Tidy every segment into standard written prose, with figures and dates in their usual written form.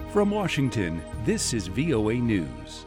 From Washington, this is VOA News.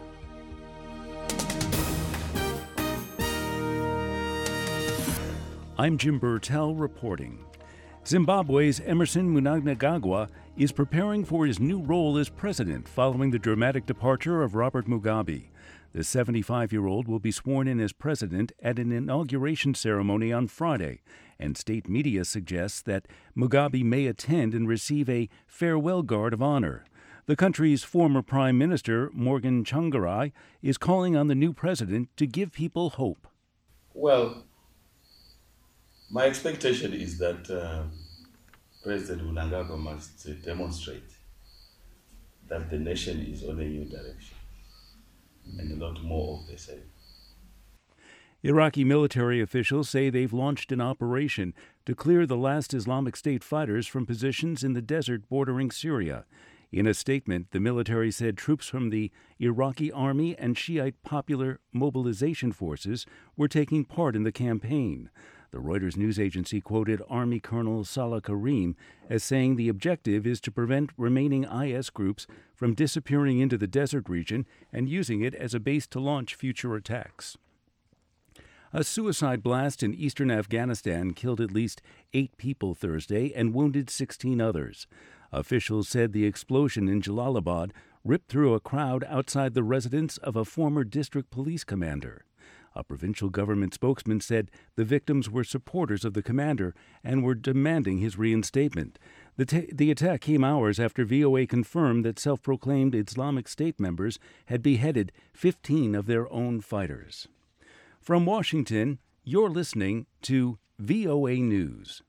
I'm Jim Burtell reporting. Zimbabwe's Emmerson Mnangagwa is preparing for his new role as president following the dramatic departure of Robert Mugabe. The 75-year-old will be sworn in as president at an inauguration ceremony on Friday, and state media suggests that Mugabe may attend and receive a farewell guard of honor. The country's former prime minister, Morgan Tsvangirai, is calling on the new president to give people hope. Well, my expectation is that President Mnangagwa must demonstrate that the nation is on a new direction and a lot more of the same. Iraqi military officials say they've launched an operation to clear the last Islamic State fighters from positions in the desert bordering Syria. In a statement, the military said troops from the Iraqi Army and Shiite Popular Mobilization Forces were taking part in the campaign. The Reuters news agency quoted Army Colonel Salah Karim as saying the objective is to prevent remaining IS groups from disappearing into the desert region and using it as a base to launch future attacks. A suicide blast in eastern Afghanistan killed at least 8 people Thursday and wounded 16 others. Officials said the explosion in Jalalabad ripped through a crowd outside the residence of a former district police commander. A provincial government spokesman said the victims were supporters of the commander and were demanding his reinstatement. The attack came hours after VOA confirmed that self-proclaimed Islamic State members had beheaded 15 of their own fighters. From Washington, you're listening to VOA News.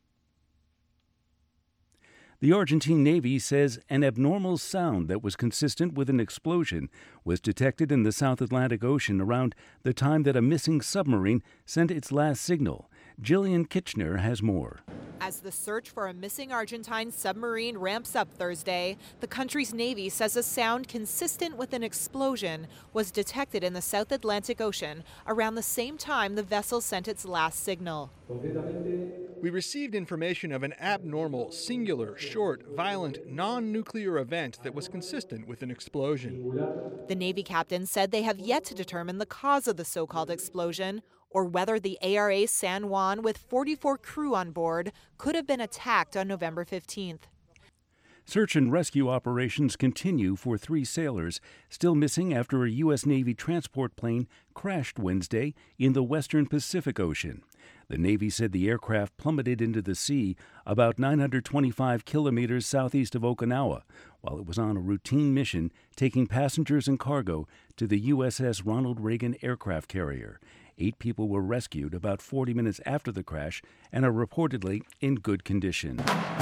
The Argentine Navy says an abnormal sound that was consistent with an explosion was detected in the South Atlantic Ocean around the time that a missing submarine sent its last signal. Jillian Kitchener has more. As the search for a missing Argentine submarine ramps up Thursday, the country's Navy says a sound consistent with an explosion was detected in the South Atlantic Ocean around the same time the vessel sent its last signal. We received information of an abnormal, singular, short, violent, non-nuclear event that was consistent with an explosion. The Navy captain said they have yet to determine the cause of the so-called explosion or whether the ARA San Juan with 44 crew on board could have been attacked on November 15th. Search and rescue operations continue for 3 sailors still missing after a U.S. Navy transport plane crashed Wednesday in the western Pacific Ocean. The Navy said the aircraft plummeted into the sea about 925 kilometers southeast of Okinawa while it was on a routine mission taking passengers and cargo to the USS Ronald Reagan aircraft carrier. 8 people were rescued about 40 minutes after the crash and are reportedly in good condition.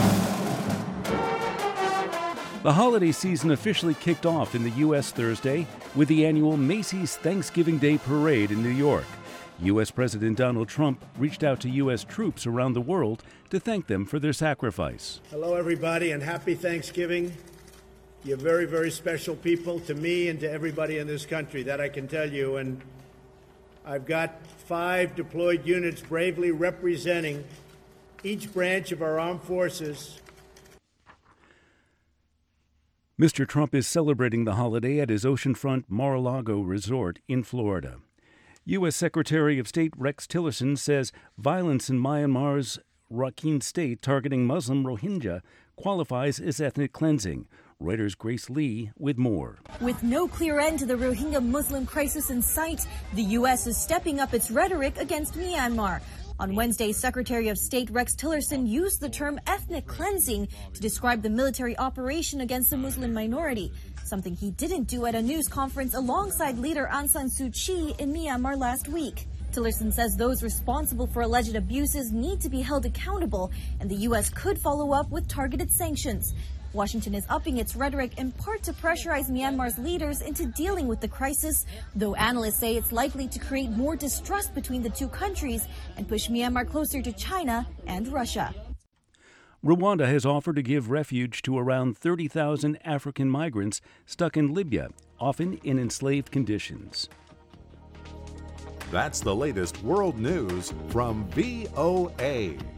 The holiday season officially kicked off in the U.S. Thursday with the annual Macy's Thanksgiving Day Parade in New York. U.S. President Donald Trump reached out to U.S. troops around the world to thank them for their sacrifice. Hello, everybody, and happy Thanksgiving. You're very, very special people to me and to everybody in this country, that I can tell you. And I've got 5 deployed units bravely representing each branch of our armed forces. Mr. Trump is celebrating the holiday at his oceanfront Mar-a-Lago resort in Florida. U.S. Secretary of State Rex Tillerson says violence in Myanmar's Rakhine State targeting Muslim Rohingya qualifies as ethnic cleansing. Reuters' Grace Lee with more. With no clear end to the Rohingya Muslim crisis in sight, the U.S. is stepping up its rhetoric against Myanmar. On Wednesday, Secretary of State Rex Tillerson used the term ethnic cleansing to describe the military operation against the Muslim minority, something he didn't do at a news conference alongside leader Aung San Suu Kyi in Myanmar last week. Tillerson says those responsible for alleged abuses need to be held accountable, and the U.S. could follow up with targeted sanctions. Washington is upping its rhetoric in part to pressurize Myanmar's leaders into dealing with the crisis, though analysts say it's likely to create more distrust between the two countries and push Myanmar closer to China and Russia. Rwanda has offered to give refuge to around 30,000 African migrants stuck in Libya, often in enslaved conditions. That's the latest world news from VOA.